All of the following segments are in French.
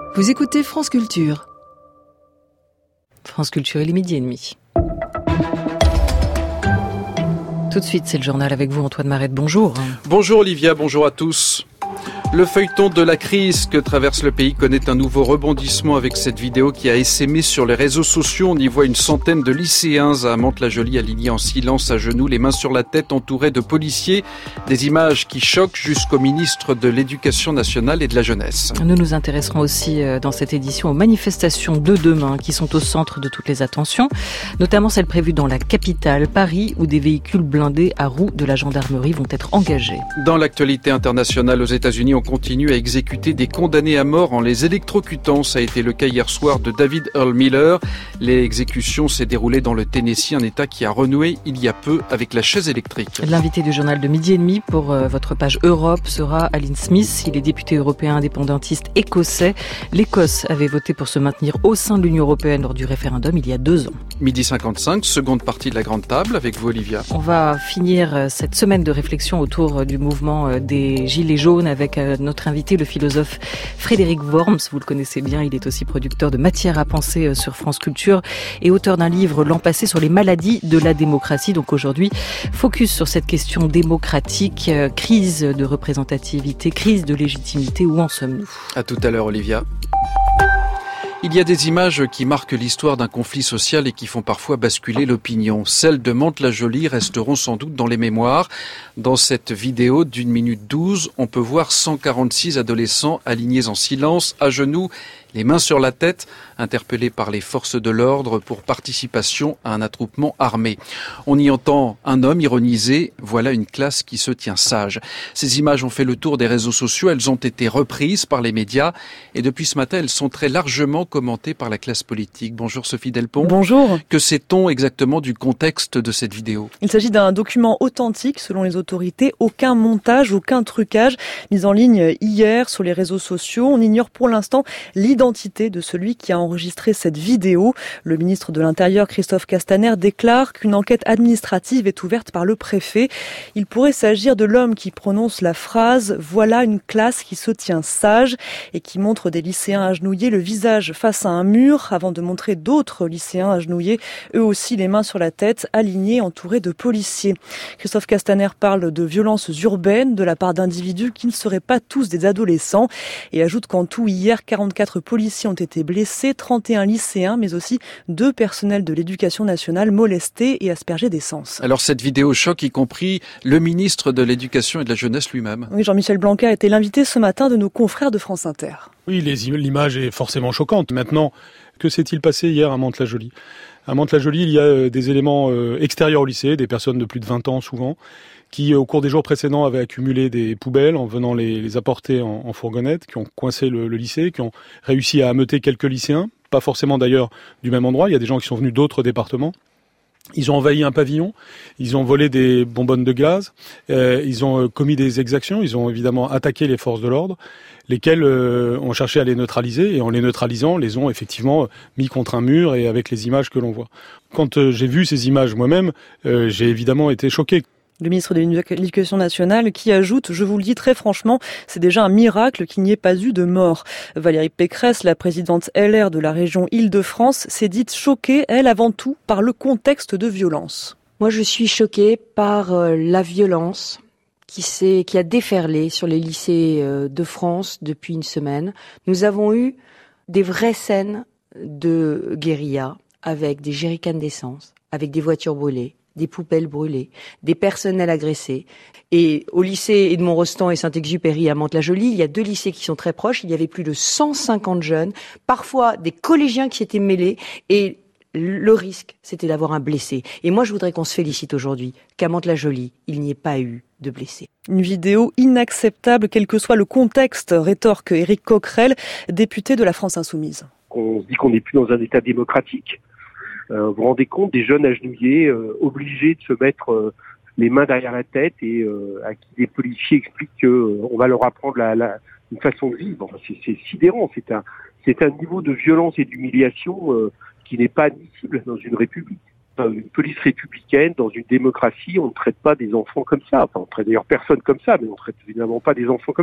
Vous écoutez France Culture. France Culture, il est 12h30. Tout de suite, c'est le journal avec vous, Antoine Marette. Bonjour. Bonjour Olivia, bonjour à tous. Le feuilleton de la crise que traverse le pays connaît un nouveau rebondissement avec cette vidéo qui a essaimé sur les réseaux sociaux. On y voit une centaine de lycéens à Mantes-la-Jolie alignés en silence à genoux, les mains sur la tête, entourés de policiers. Des images qui choquent jusqu'au ministre de l'Éducation nationale et de la jeunesse. Nous nous intéresserons aussi dans cette édition aux manifestations de demain qui sont au centre de toutes les attentions, notamment celles prévues dans la capitale, Paris, où des véhicules blindés à roues de la gendarmerie vont être engagés. Dans l'actualité internationale, aux États-Unis, on continue à exécuter des condamnés à mort en les électrocutant. Ça a été le cas hier soir de David Earl Miller. L'exécution s'est déroulée dans le Tennessee, un État qui a renoué il y a peu avec la chaise électrique. L'invité du journal de 12h30 pour votre page Europe sera Alan Smith. Il est député européen indépendantiste écossais. L'Écosse avait voté pour se maintenir au sein de l'Union européenne lors du référendum il y a 2 ans. 12h55, seconde partie de la grande table avec vous Olivia. On va finir cette semaine de réflexion autour du mouvement des Gilets jaunes avec notre invité, le philosophe Frédéric Worms. Vous le connaissez bien, il est aussi producteur de Matière à penser sur France Culture et auteur d'un livre l'an passé sur les maladies de la démocratie. Donc aujourd'hui, focus sur cette question démocratique, crise de représentativité, crise de légitimité, où en sommes-nous ? À tout à l'heure Olivia. Il y a des images qui marquent l'histoire d'un conflit social et qui font parfois basculer l'opinion. Celles de Mantes-la-Jolie resteront sans doute dans les mémoires. Dans cette vidéo d'1 minute 12, on peut voir 146 adolescents alignés en silence, à genoux, les mains sur la tête, interpellés par les forces de l'ordre pour participation à un attroupement armé. On y entend un homme ironiser « Voilà une classe qui se tient sage ». Ces images ont fait le tour des réseaux sociaux, elles ont été reprises par les médias et depuis ce matin, elles sont très largement commentées par la classe politique. Bonjour Sophie Delpont. Bonjour. Que sait-on exactement du contexte de cette vidéo ? Il s'agit d'un document authentique selon les autorités, aucun montage, aucun trucage, mis en ligne hier sur les réseaux sociaux. On ignore pour l'instant l'identité de celui qui a enregistré cette vidéo. Le ministre de l'Intérieur, Christophe Castaner, déclare qu'une enquête administrative est ouverte par le préfet. Il pourrait s'agir de l'homme qui prononce la phrase « Voilà une classe qui se tient sage » et qui montre des lycéens agenouillés, le visage face à un mur, avant de montrer d'autres lycéens agenouillés, eux aussi les mains sur la tête, alignés, entourés de policiers. Christophe Castaner parle de violences urbaines de la part d'individus qui ne seraient pas tous des adolescents et ajoute qu'en tout, hier, 44 policiers ont été blessés, 31 lycéens, mais aussi 2 personnels de l'éducation nationale molestés et aspergés d'essence. Alors cette vidéo choque y compris le ministre de l'Éducation et de la Jeunesse lui-même. Oui, Jean-Michel Blanquer a été l'invité ce matin de nos confrères de France Inter. Oui, l'image est forcément choquante. Maintenant, que s'est-il passé hier à Mantes-la-Jolie ? À Mantes-la-Jolie, il y a des éléments extérieurs au lycée, des personnes de plus de 20 ans souvent, qui au cours des jours précédents avaient accumulé des poubelles en venant les apporter en fourgonnette, qui ont coincé le lycée, qui ont réussi à ameuter quelques lycéens, pas forcément d'ailleurs du même endroit, il y a des gens qui sont venus d'autres départements. Ils ont envahi un pavillon, ils ont volé des bonbonnes de gaz, ils ont commis des exactions, ils ont évidemment attaqué les forces de l'ordre, lesquelles ont cherché à les neutraliser, et en les neutralisant, les ont effectivement mis contre un mur et avec les images que l'on voit. Quand j'ai vu ces images moi-même, j'ai évidemment été choqué. Le ministre de l'Éducation nationale qui ajoute, je vous le dis très franchement, c'est déjà un miracle qu'il n'y ait pas eu de mort. Valérie Pécresse, la présidente LR de la région Île-de-France, s'est dite choquée, elle avant tout, par le contexte de violence. Moi je suis choquée par la violence qui a déferlé sur les lycées de France depuis une semaine. Nous avons eu des vraies scènes de guérilla avec des jerrycans d'essence, avec des voitures brûlées, des poubelles brûlées, des personnels agressés. Et au lycée Edmond-Rostand et Saint-Exupéry à Mantes-la-Jolie, il y a 2 lycées qui sont très proches. Il y avait plus de 150 jeunes, parfois des collégiens qui s'étaient mêlés. Et le risque, c'était d'avoir un blessé. Et moi, je voudrais qu'on se félicite aujourd'hui qu'à Mantes-la-Jolie, il n'y ait pas eu de blessés. Une vidéo inacceptable, quel que soit le contexte, rétorque Éric Coquerel, député de la France Insoumise. On se dit qu'on n'est plus dans un État démocratique. Vous vous rendez compte des jeunes agenouillés obligés de se mettre les mains derrière la tête et à qui les policiers expliquent qu'on va leur apprendre une façon de vivre. Enfin, c'est sidérant. C'est un niveau de violence et d'humiliation qui n'est pas admissible dans une république. Dans une police républicaine, dans une démocratie, on ne traite pas des enfants comme ça. Enfin, on ne traite d'ailleurs personne comme ça, mais on ne traite évidemment pas des enfants comme ça.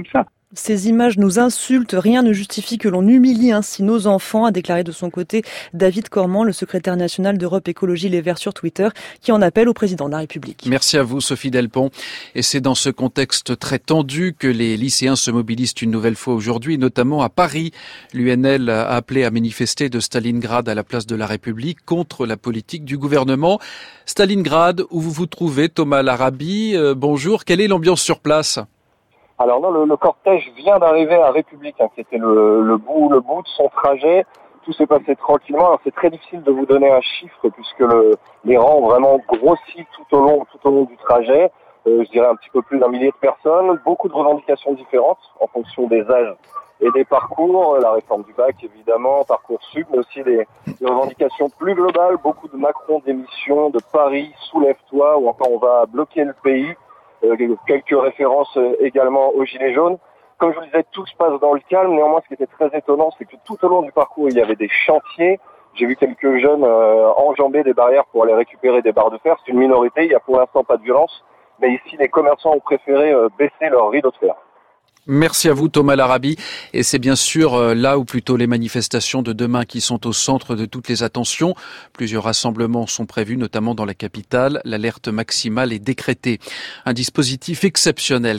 Ces images nous insultent, rien ne justifie que l'on humilie ainsi nos enfants, a déclaré de son côté David Cormand, le secrétaire national d'Europe Écologie Les Verts sur Twitter, qui en appelle au président de la République. Merci à vous, Sophie Delpont. Et c'est dans ce contexte très tendu que les lycéens se mobilisent une nouvelle fois aujourd'hui, notamment à Paris. L'UNL a appelé à manifester de Stalingrad à la place de la République contre la politique du gouvernement. Stalingrad, où vous vous trouvez, Thomas Larabi, bonjour. Quelle est l'ambiance sur place ? Alors non, le cortège vient d'arriver à République, C'était le bout de son trajet. Tout s'est passé tranquillement. Alors c'est très difficile de vous donner un chiffre puisque les rangs ont vraiment grossi tout au long du trajet. Je dirais un petit peu plus d'1 millier de personnes. Beaucoup de revendications différentes en fonction des âges et des parcours. La réforme du bac évidemment, Parcoursup, mais aussi des revendications plus globales. Beaucoup de Macron démission, de Paris, soulève-toi, ou encore on va bloquer le pays. Quelques références également aux Gilets jaunes. Comme je vous le disais, tout se passe dans le calme. Néanmoins, ce qui était très étonnant, c'est que tout au long du parcours, il y avait des chantiers. J'ai vu quelques jeunes enjamber des barrières pour aller récupérer des barres de fer. C'est une minorité, il n'y a pour l'instant pas de violence. Mais ici, les commerçants ont préféré baisser leur rideau de fer. Merci à vous, Thomas Larabi. Et c'est bien sûr là, ou plutôt les manifestations de demain qui sont au centre de toutes les attentions. Plusieurs rassemblements sont prévus, notamment dans la capitale. L'alerte maximale est décrétée. Un dispositif exceptionnel.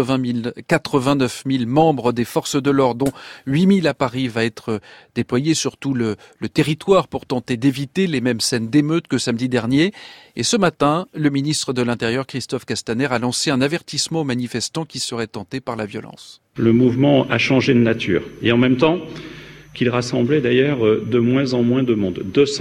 89 000 membres des forces de l'ordre, dont 8 000 à Paris, va être déployé sur tout le territoire pour tenter d'éviter les mêmes scènes d'émeutes que samedi dernier. Et ce matin, le ministre de l'Intérieur, Christophe Castaner, a lancé un avertissement aux manifestants qui seraient tentés par la violence. Le mouvement a changé de nature et en même temps qu'il rassemblait d'ailleurs de moins en moins de monde.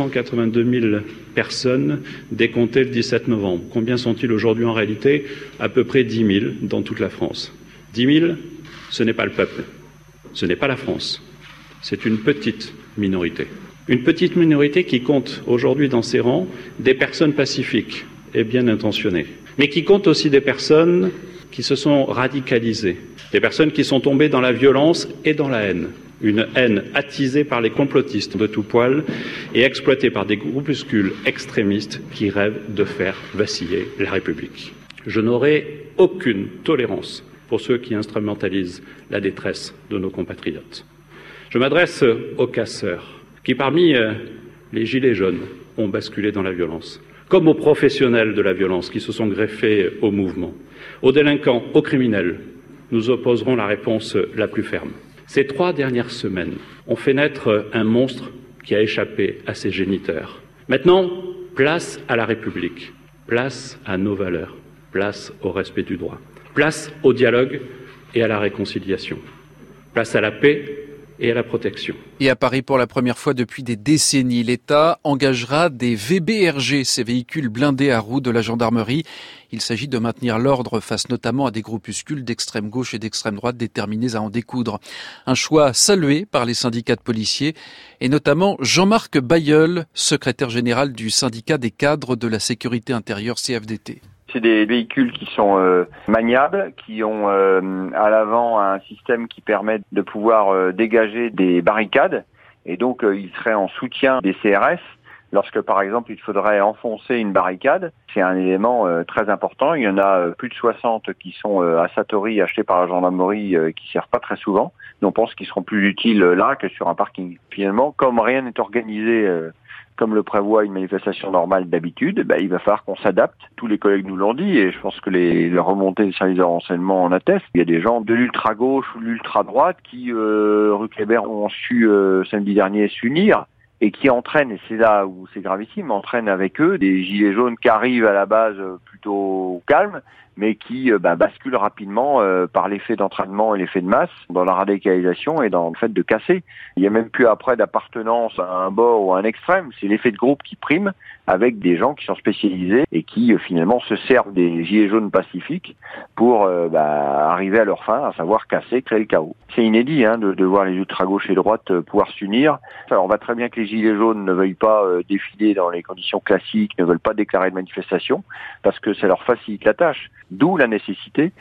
282 000 personnes décomptées le 17 novembre. Combien sont-ils aujourd'hui en réalité ? À peu près 10 000 dans toute la France. 10 000, ce n'est pas le peuple, ce n'est pas la France, c'est une petite minorité. Une petite minorité qui compte aujourd'hui dans ses rangs des personnes pacifiques et bien intentionnées, mais qui compte aussi des personnes qui se sont radicalisées, des personnes qui sont tombées dans la violence et dans la haine. Une haine attisée par les complotistes de tout poil et exploitée par des groupuscules extrémistes qui rêvent de faire vaciller la République. Je n'aurai aucune tolérance pour ceux qui instrumentalisent la détresse de nos compatriotes. Je m'adresse aux casseurs qui, parmi les gilets jaunes, ont basculé dans la violence, comme aux professionnels de la violence qui se sont greffés au mouvement, aux délinquants, aux criminels. Nous opposerons la réponse la plus ferme. Ces 3 dernières semaines ont fait naître un monstre qui a échappé à ses géniteurs. Maintenant, place à la République, place à nos valeurs, place au respect du droit, place au dialogue et à la réconciliation, place à la paix et à la protection. Et à Paris, pour la première fois depuis des décennies, l'État engagera des VBRG, ces véhicules blindés à roues de la gendarmerie. Il s'agit de maintenir l'ordre face notamment à des groupuscules d'extrême gauche et d'extrême droite déterminés à en découdre. Un choix salué par les syndicats de policiers et notamment Jean-Marc Bailleul, secrétaire général du syndicat des cadres de la sécurité intérieure CFDT. C'est des véhicules qui sont maniables, qui ont à l'avant un système qui permet de pouvoir dégager des barricades et donc ils seraient en soutien des CRS. Lorsque, par exemple, il faudrait enfoncer une barricade, c'est un élément très important. Il y en a plus de 60 qui sont à Satori, achetés par la gendarmerie, qui servent pas très souvent. Mais on pense qu'ils seront plus utiles là que sur un parking. Finalement, comme rien n'est organisé comme le prévoit une manifestation normale d'habitude, il va falloir qu'on s'adapte. Tous les collègues nous l'ont dit et je pense que les remontées des services de renseignement en attestent. Il y a des gens de l'ultra-gauche ou de l'ultra-droite qui, rue Kléber, ont su samedi dernier s'unir et qui entraînent, et c'est là où c'est gravissime, entraînent avec eux des gilets jaunes qui arrivent à la base plutôt calmes, mais qui basculent rapidement par l'effet d'entraînement et l'effet de masse dans la radicalisation et dans le fait de casser. Il n'y a même plus après d'appartenance à un bord ou à un extrême, c'est l'effet de groupe qui prime avec des gens qui sont spécialisés et qui finalement se servent des gilets jaunes pacifiques pour arriver à leur fin, à savoir casser, créer le chaos. C'est inédit de voir les ultra-gauche et droite pouvoir s'unir. Alors on voit très bien que les gilets jaunes ne veuillent pas défiler dans les conditions classiques, ne veulent pas déclarer de manifestation, parce que ça leur facilite la tâche. D'où la nécessité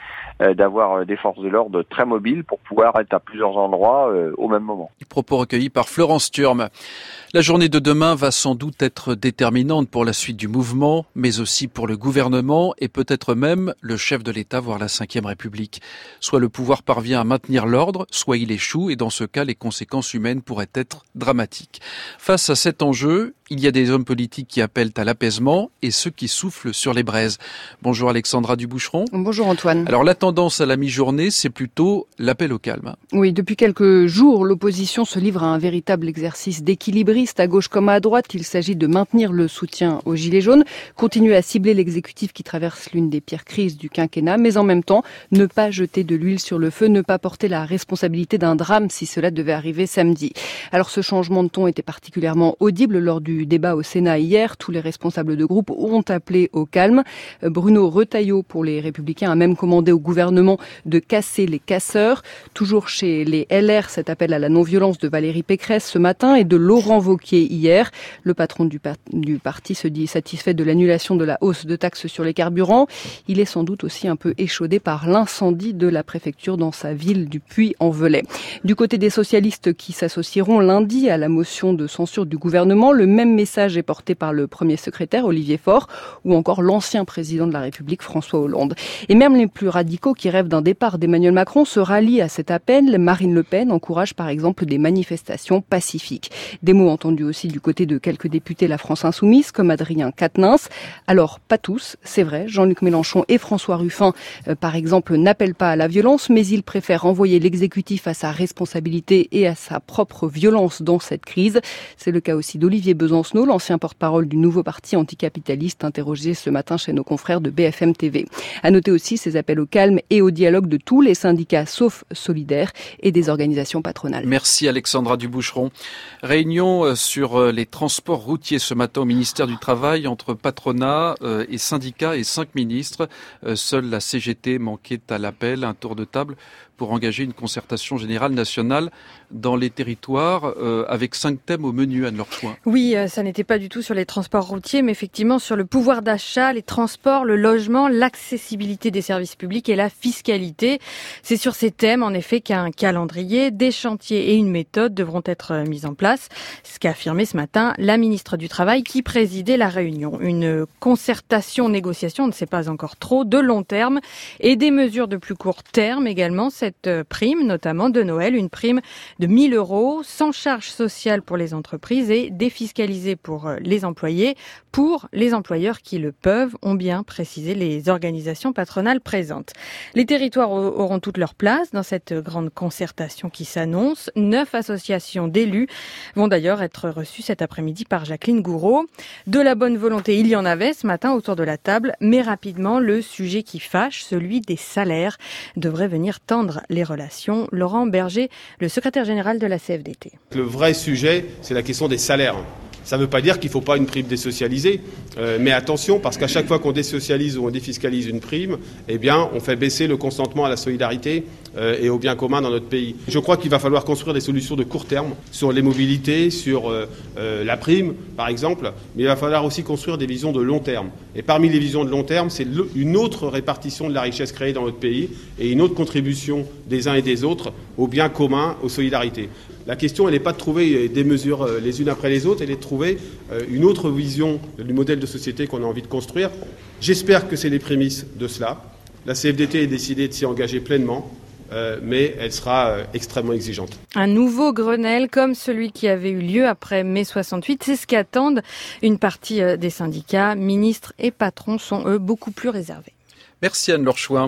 d'avoir des forces de l'ordre très mobiles pour pouvoir être à plusieurs endroits au même moment. Propos recueillis par Florence Thurm. La journée de demain va sans doute être déterminante pour la suite du mouvement, mais aussi pour le gouvernement et peut-être même le chef de l'État, voire la Ve République. Soit le pouvoir parvient à maintenir l'ordre, soit il échoue, et dans ce cas, les conséquences humaines pourraient être dramatiques. Face à cet enjeu, il y a des hommes politiques qui appellent à l'apaisement et ceux qui soufflent sur les braises. Bonjour Alexandra Duboucheron. Bonjour Antoine. Alors la tendance à la mi-journée, c'est plutôt l'appel au calme. Oui, depuis quelques jours, l'opposition se livre à un véritable exercice d'équilibriste à gauche comme à droite. Il s'agit de maintenir le soutien aux Gilets jaunes, continuer à cibler l'exécutif qui traverse l'une des pires crises du quinquennat, mais en même temps, ne pas jeter de l'huile sur le feu, ne pas porter la responsabilité d'un drame si cela devait arriver samedi. Alors ce changement de ton était particulièrement audible lors du débat au Sénat hier. Tous les responsables de groupe ont appelé au calme. Bruno Retailleau pour les Républicains a même commandé au gouvernement de casser les casseurs. Toujours chez les LR, cet appel à la non-violence de Valérie Pécresse ce matin et de Laurent Wauquiez hier. Le patron du parti se dit satisfait de l'annulation de la hausse de taxes sur les carburants. Il est sans doute aussi un peu échaudé par l'incendie de la préfecture dans sa ville du Puy-en-Velay. Du côté des socialistes qui s'associeront lundi à la motion de censure du gouvernement, le même message est porté par le premier secrétaire Olivier Faure ou encore l'ancien président de la République François Hollande. Et même les plus radicaux qui rêvent d'un départ d'Emmanuel Macron se rallient à cet appel. Marine Le Pen encourage par exemple des manifestations pacifiques. Des mots entendus aussi du côté de quelques députés La France Insoumise comme Adrien Quatennens. Alors pas tous, c'est vrai, Jean-Luc Mélenchon et François Ruffin par exemple n'appellent pas à la violence, mais ils préfèrent envoyer l'exécutif à sa responsabilité et à sa propre violence dans cette crise. C'est le cas aussi d'Olivier Besancenot, l'ancien porte-parole du nouveau parti anticapitaliste, interrogé ce matin chez nos confrères de BFM TV. À noter aussi ces appels au calme et au dialogue de tous les syndicats sauf Solidaires et des organisations patronales. Merci Alexandra Duboucheron. Réunion sur les transports routiers ce matin au ministère du Travail entre patronat et syndicats et 5 ministres. Seule la CGT manquait à l'appel, un tour de table pour engager une concertation générale nationale dans les territoires avec 5 thèmes au menu, Anne-Laure Chouin. Oui, ça n'était pas du tout sur les transports routiers, mais effectivement sur le pouvoir d'achat, les transports, le logement, l'accessibilité des services publics et la fiscalité. C'est sur ces thèmes, en effet, qu'un calendrier, des chantiers et une méthode devront être mis en place. C'est ce qu'a affirmé ce matin la ministre du Travail qui présidait la réunion. Une concertation, négociation, on ne sait pas encore trop, de long terme et des mesures de plus court terme également. Cette prime, notamment de Noël, une prime de 1 000 €, sans charge sociale pour les entreprises et défiscalisée pour les employés, pour les employeurs qui le peuvent, ont bien précisé les organisations patronales présentes. Les territoires auront toute leur place dans cette grande concertation qui s'annonce. 9 associations d'élus vont d'ailleurs être reçues cet après-midi par Jacqueline Gouraud. De la bonne volonté, il y en avait ce matin autour de la table, mais rapidement, le sujet qui fâche, celui des salaires, devrait venir tendre les relations. Laurent Berger, le secrétaire général de la CFDT. Le vrai sujet, c'est la question des salaires. Ça ne veut pas dire qu'il ne faut pas une prime désocialisée, mais attention, parce qu'à chaque fois qu'on désocialise ou on défiscalise une prime, eh bien, on fait baisser le consentement à la solidarité et au bien commun dans notre pays. Je crois qu'il va falloir construire des solutions de court terme sur les mobilités, sur la prime, par exemple, mais il va falloir aussi construire des visions de long terme. Et parmi les visions de long terme, c'est une autre répartition de la richesse créée dans notre pays et une autre contribution des uns et des autres au bien commun, aux solidarités. La question, elle n'est pas de trouver des mesures les unes après les autres, elle est de trouver une autre vision du modèle de société qu'on a envie de construire. J'espère que c'est les prémices de cela. La CFDT est décidée de s'y engager pleinement, mais elle sera extrêmement exigeante. Un nouveau Grenelle comme celui qui avait eu lieu après mai 68, c'est ce qu'attendent une partie des syndicats. Ministres et patrons sont, eux, beaucoup plus réservés. Merci Anne-Laure Chouin.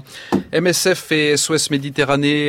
MSF et SOS Méditerranée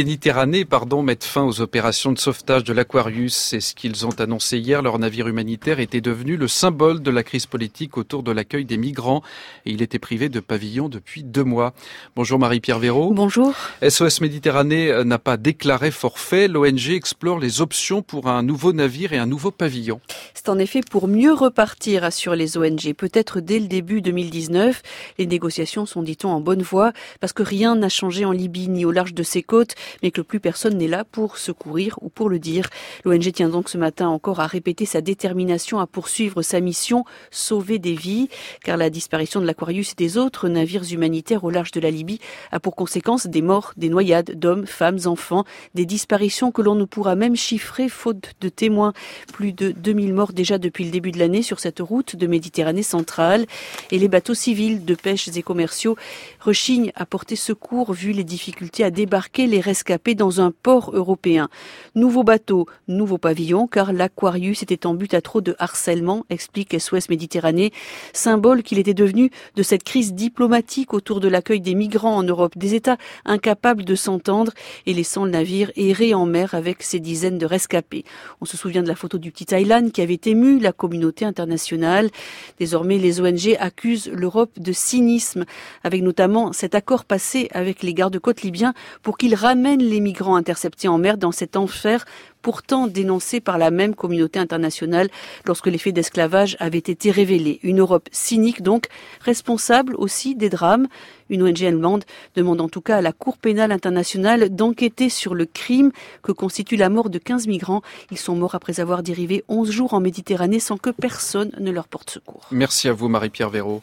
mettent fin aux opérations de sauvetage de l'Aquarius. C'est ce qu'ils ont annoncé hier. Leur navire humanitaire était devenu le symbole de la crise politique autour de l'accueil des migrants et il était privé de pavillon depuis 2 mois. Bonjour Marie-Pierre Véraud. Bonjour. SOS Méditerranée n'a pas déclaré forfait. L'ONG explore les options pour un nouveau navire et un nouveau pavillon. C'est en effet pour mieux repartir, assurent les ONG. Peut-être dès le début 2019. Les négociations sont dit-on, en bonne voie, parce que rien n'a changé en Libye ni au large de ses côtes, mais que plus personne n'est là pour secourir ou pour le dire. L'ONG tient donc ce matin encore à répéter sa détermination à poursuivre sa mission, sauver des vies, car la disparition de l'Aquarius et des autres navires humanitaires au large de la Libye a pour conséquence des morts, des noyades d'hommes, femmes, enfants, des disparitions que l'on ne pourra même chiffrer faute de témoins. Plus de 2000 morts déjà depuis le début de l'année sur cette route de Méditerranée centrale. Et les bateaux civils de pêche et commerciaux rechignent à porter secours vu les difficultés à débarquer les rescapés dans un port européen. Nouveau bateau, nouveau pavillon, car l'Aquarius était en but à trop de harcèlement, explique SOS Méditerranée, symbole qu'il était devenu de cette crise diplomatique autour de l'accueil des migrants en Europe, des États incapables de s'entendre et laissant le navire errer en mer avec ses dizaines de rescapés. On se souvient de la photo du petit Thaïlande qui avait ému la communauté internationale. Désormais, les ONG accusent l'Europe de cynisme, avec notamment cet accord passé avec les gardes-côtes libyens pour qu'ils ramènent les migrants interceptés en mer dans cet enfer pourtant dénoncé par la même communauté internationale lorsque les faits d'esclavage avaient été révélés. Une Europe cynique donc, responsable aussi des drames. Une ONG allemande demande en tout cas à la Cour pénale internationale d'enquêter sur le crime que constitue la mort de 15 migrants. Ils sont morts après avoir dérivé 11 jours en Méditerranée sans que personne ne leur porte secours. Merci à vous Marie-Pierre Véraud.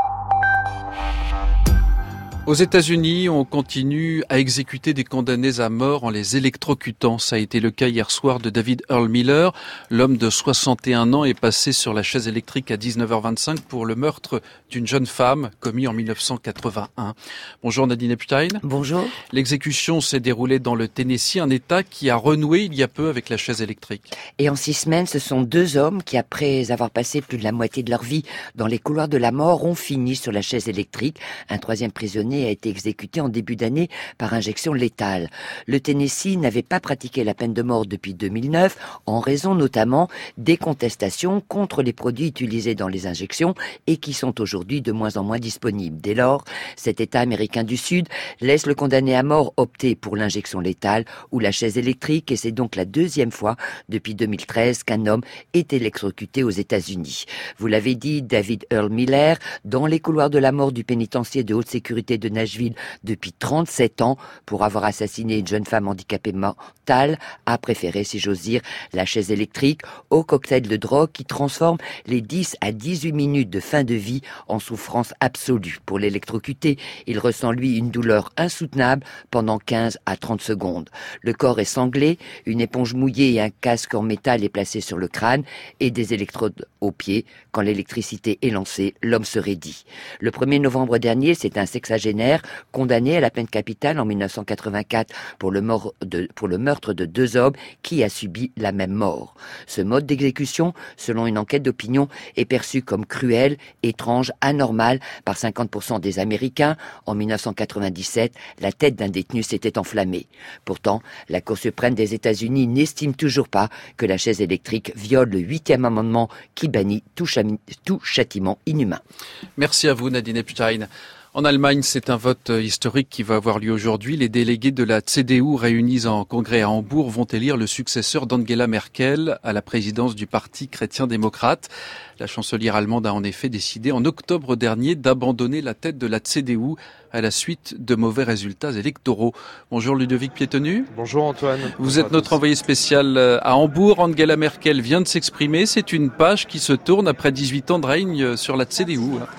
Aux États-Unis, on continue à exécuter des condamnés à mort en les électrocutant. Ça a été le cas hier soir de David Earl Miller. L'homme de 61 ans est passé sur la chaise électrique à 19h25 pour le meurtre d'une jeune femme commis en 1981. Bonjour Nadine Epstein. Bonjour. L'exécution s'est déroulée dans le Tennessee, un État qui a renoué il y a peu avec la chaise électrique. Et en 6 semaines, ce sont 2 hommes qui, après avoir passé plus de la moitié de leur vie dans les couloirs de la mort, ont fini sur la chaise électrique. Un 3e prisonnier a été exécuté en début d'année par injection létale. Le Tennessee n'avait pas pratiqué la peine de mort depuis 2009, en raison notamment des contestations contre les produits utilisés dans les injections et qui sont aujourd'hui de moins en moins disponibles. Dès lors, cet État américain du Sud laisse le condamné à mort opter pour l'injection létale ou la chaise électrique, et c'est donc la 2e fois depuis 2013 qu'un homme est électrocuté aux États-Unis. Vous l'avez dit, David Earl Miller, dans les couloirs de la mort du pénitencier de haute sécurité de Nashville depuis 37 ans pour avoir assassiné une jeune femme handicapée mentale, a préféré, si j'ose dire, la chaise électrique au cocktail de drogue qui transforme les 10 à 18 minutes de fin de vie en souffrance absolue. Pour l'électrocuter, il ressent lui une douleur insoutenable pendant 15 à 30 secondes. Le corps est sanglé, une éponge mouillée et un casque en métal est placé sur le crâne et des électrodes aux pieds. Quand l'électricité est lancée, l'homme se raidit. Le 1er novembre dernier, c'est un sexagénaire condamné à la peine capitale en 1984 pour le meurtre de 2 hommes qui a subi la même mort. Ce mode d'exécution, selon une enquête d'opinion, est perçu comme cruel, étrange, anormal par 50% des Américains. En 1997, la tête d'un détenu s'était enflammée. Pourtant, la Cour suprême des États-Unis n'estime toujours pas que la chaise électrique viole le 8e amendement qui bannit tout châtiment inhumain. Merci à vous Nadine Epstein. En Allemagne, c'est un vote historique qui va avoir lieu aujourd'hui. Les délégués de la CDU réunis en congrès à Hambourg vont élire le successeur d'Angela Merkel à la présidence du Parti chrétien-démocrate. La chancelière allemande a en effet décidé en octobre dernier d'abandonner la tête de la CDU à la suite de mauvais résultats électoraux. Bonjour Ludovic Piétenu. Bonjour Antoine. Vous êtes notre envoyé spécial à Hambourg. Angela Merkel vient de s'exprimer. C'est une page qui se tourne après 18 ans de règne sur la CDU.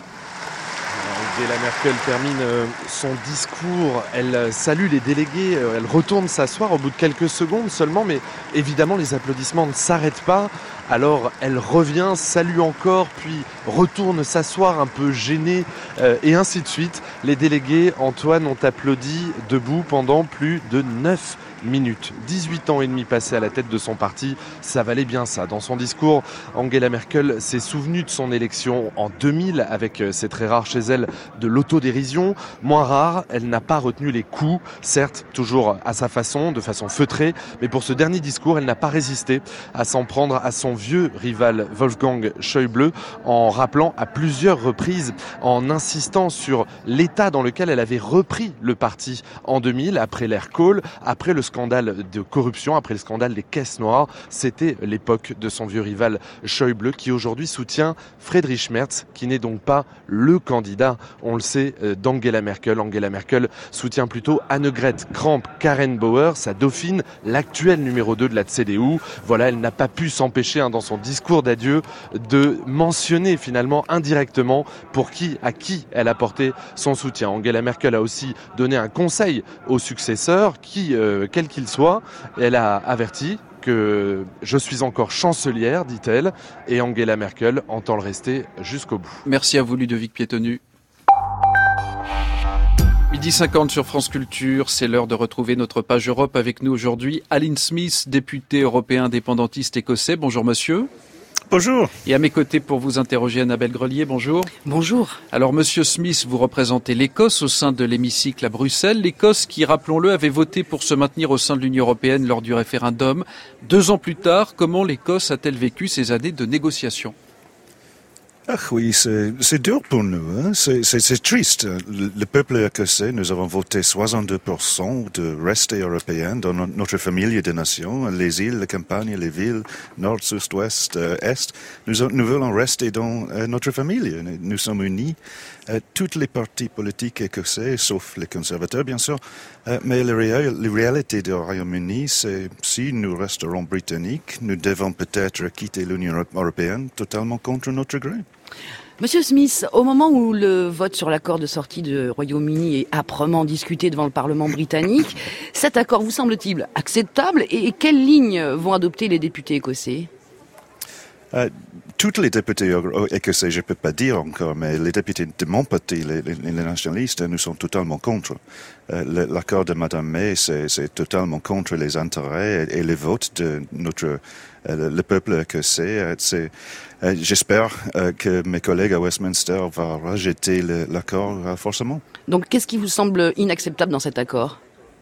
Angela Merkel termine son discours, elle salue les délégués, elle retourne s'asseoir au bout de quelques secondes seulement, mais évidemment les applaudissements ne s'arrêtent pas. Alors elle revient, salue encore, puis retourne s'asseoir un peu gênée et ainsi de suite. Les délégués, Antoine, ont applaudi debout pendant plus de 9 minutes. 18 ans et demi passés à la tête de son parti, ça valait bien ça. Dans son discours, Angela Merkel s'est souvenue de son élection en 2000 avec, c'est très rare chez elle, de l'autodérision. Moins rare, elle n'a pas retenu les coups, certes toujours à sa façon, de façon feutrée, mais pour ce dernier discours, elle n'a pas résisté à s'en prendre à son vieux rival Wolfgang Schäuble, en rappelant à plusieurs reprises, en insistant sur l'état dans lequel elle avait repris le parti en 2000, après l'ère Kohl, après le scandale de corruption, après le scandale des caisses noires. C'était l'époque de son vieux rival Schäuble, qui aujourd'hui soutient Friedrich Merz, qui n'est donc pas le candidat, on le sait, d'Angela Merkel. Angela Merkel soutient plutôt Annegret Kramp-Karrenbauer, sa dauphine, l'actuelle numéro 2 de la CDU. Voilà, elle n'a pas pu s'empêcher dans son discours d'adieu de mentionner finalement indirectement à qui elle apportait son soutien. Angela Merkel a aussi donné un conseil au successeur, quel qu'il soit. Elle a averti que je suis encore chancelière, dit-elle, et Angela Merkel entend le rester jusqu'au bout. Merci à vous, Ludovic Piétonu. 12h50 sur France Culture, c'est l'heure de retrouver notre page Europe. Avec nous aujourd'hui, Alan Smith, député européen indépendantiste écossais. Bonjour monsieur. Bonjour. Et à mes côtés pour vous interroger, Annabelle Grelier, bonjour. Bonjour. Alors monsieur Smith, vous représentez l'Écosse au sein de l'hémicycle à Bruxelles. L'Écosse qui, rappelons-le, avait voté pour se maintenir au sein de l'Union européenne lors du référendum. 2 ans plus tard, comment l'Écosse a-t-elle vécu ces années de négociations ? Ah oui, c'est dur pour nous, hein. C'est triste. Le peuple écossais, nous avons voté 62% de rester européen dans notre famille de nations, les îles, les campagnes, les villes, nord, sud, ouest, est. Nous voulons rester dans notre famille. Nous sommes unis. Toutes les partis politiques écossais, sauf les conservateurs, bien sûr. Mais la réalité du Royaume-Uni, c'est si nous resterons britanniques, nous devons peut-être quitter l'Union européenne totalement contre notre gré. Monsieur Smith, au moment où le vote sur l'accord de sortie du Royaume-Uni est âprement discuté devant le Parlement britannique, cet accord vous semble-t-il acceptable et quelles lignes vont adopter les députés écossais ? Tous les députés écossais, je ne peux pas dire encore, mais les députés de mon parti, les nationalistes, nous sommes totalement contre. L'accord de Mme May, c'est totalement contre les intérêts et le vote de le peuple écossais. J'espère que mes collègues à Westminster vont rejeter l'accord forcément. Donc, qu'est-ce qui vous semble inacceptable dans cet accord ?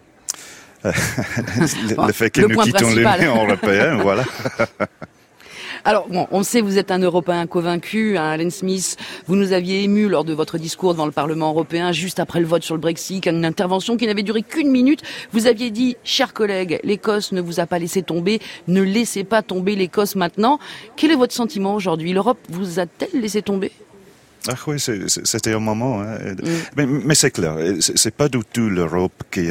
Le fait que nous quittons l'Union européenne, voilà. Alors, bon, on sait, vous êtes un Européen convaincu, hein, Alan Smith. Vous nous aviez ému lors de votre discours devant le Parlement européen, juste après le vote sur le Brexit, une intervention qui n'avait duré qu'1 minute. Vous aviez dit, chers collègues, l'Écosse ne vous a pas laissé tomber, ne laissez pas tomber l'Écosse maintenant. Quel est votre sentiment aujourd'hui ? L'Europe vous a-t-elle laissé tomber ? Ah oui, c'était un moment. Hein. Mais c'est clair, c'est pas du tout l'Europe qui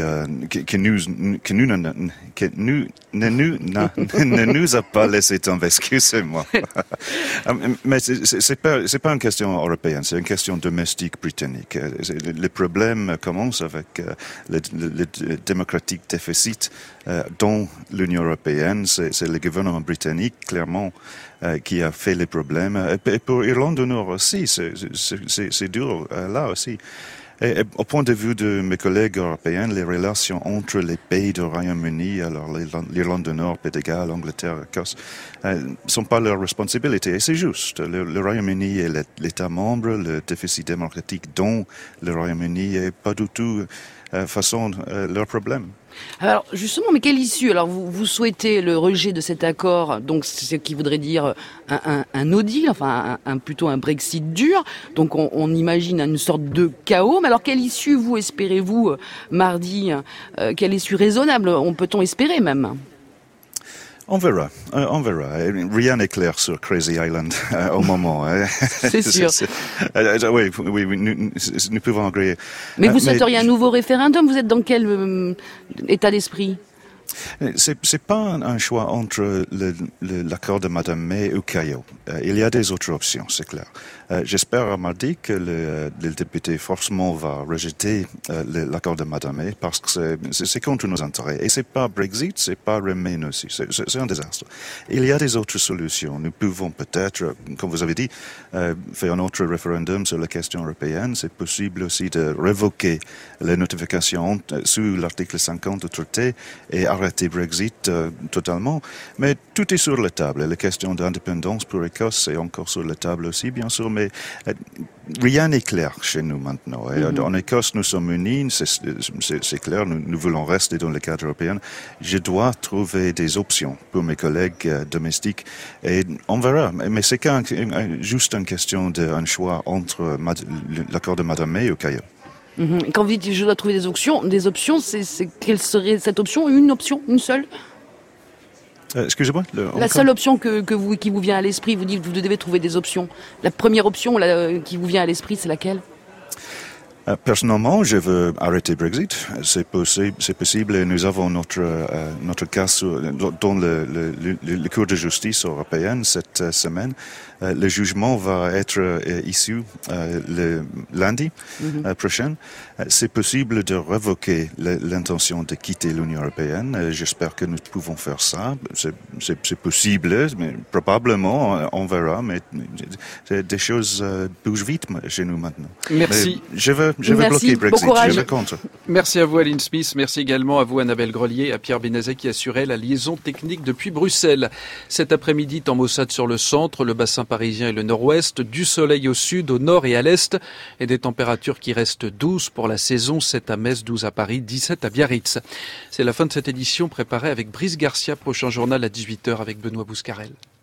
ne nous a pas laissé tomber. Excusez-moi. Mais c'est pas une question européenne, c'est une question domestique britannique. Le problème commence avec le démocratique déficit dans l'Union européenne. C'est le gouvernement britannique, clairement, qui a fait les problèmes. Et pour Irlande du Nord aussi, c'est dur là aussi. Et au point de vue de mes collègues européens, les relations entre les pays du Royaume-Uni, alors l'Irlande du Nord, Pays de Galles, Angleterre, Écosse, sont pas leur responsabilité. Et c'est juste. Le Royaume-Uni est l'État membre, le déficit démocratique dans le Royaume-Uni est pas du tout leur problème. Alors justement, mais quelle issue ? Alors vous souhaitez le rejet de cet accord, donc ce qui voudrait dire un no deal, enfin plutôt un Brexit dur. Donc on imagine une sorte de chaos. Mais alors quelle issue vous espérez-vous mardi ? Quelle issue raisonnable peut-on espérer même ? On verra. Rien n'est clair sur Crazy Island au moment. C'est sûr. Oui, nous pouvons agréer. Mais vous souhaiteriez un nouveau référendum ? Vous êtes dans quel état d'esprit ? C'est pas un choix entre l'accord de Mme May ou Caillot. Il y a des autres options, c'est clair. J'espère mardi que le député forcément va rejeter l'accord de Mme May parce que c'est contre nos intérêts. Et c'est pas Brexit, c'est pas Remain aussi. C'est un désastre. Il y a des autres solutions. Nous pouvons peut-être, comme vous avez dit, faire un autre référendum sur la question européenne. C'est possible aussi de révoquer les notifications sous l'article 50 du traité et arrêter arrêter Brexit totalement, mais tout est sur la table. Et la question d'indépendance pour l'Écosse est encore sur la table aussi, bien sûr, mais rien n'est clair chez nous maintenant. Et en Écosse, nous sommes unis, c'est clair, nous voulons rester dans le cadre européen. Je dois trouver des options pour mes collègues domestiques et on verra. Mais c'est juste une question d'un choix entre l'accord de Madame May ou Caillot. Quand vous dites je dois trouver des options, c'est quelle serait cette option? Une seule? Excusez-moi. La seule option qui vous vient à l'esprit, vous dites que vous devez trouver des options. La première option qui vous vient à l'esprit, c'est laquelle? Personnellement, je veux arrêter Brexit. C'est possible et nous avons notre cas dans le Cour de justice européenne cette semaine. Le jugement va être issu le lundi prochain. C'est possible de révoquer l'intention de quitter l'Union européenne. J'espère que nous pouvons faire ça. C'est possible, mais probablement on verra. Mais des choses bougent vite chez nous maintenant. Merci. Mais je veux bloquer Brexit. Je veux contre. Merci à vous, Aline Smith. Merci également à vous, Annabelle Grelier, à Pierre Bénazet qui assurait la liaison technique depuis Bruxelles. Cet après-midi, temps maussade sur le centre, le bassin parisien et le nord-ouest, du soleil au sud, au nord et à l'est, et des températures qui restent douces pour la saison, 7 à Metz, 12 à Paris, 17 à Biarritz. C'est la fin de cette édition préparée avec Brice Garcia, prochain journal à 18h avec Benoît Bouscarel.